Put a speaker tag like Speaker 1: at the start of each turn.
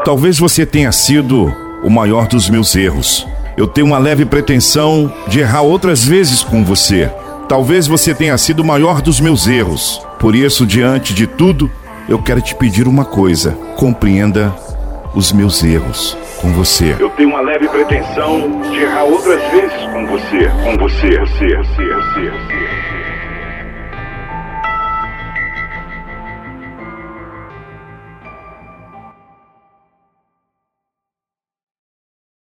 Speaker 1: Talvez você tenha sido o maior dos meus erros. Eu tenho uma leve pretensão de errar outras vezes com você. Talvez você tenha sido o maior dos meus erros. Por isso, diante de tudo, eu quero te pedir uma coisa. Compreenda os meus erros com você. Eu tenho uma leve pretensão de errar outras vezes com você.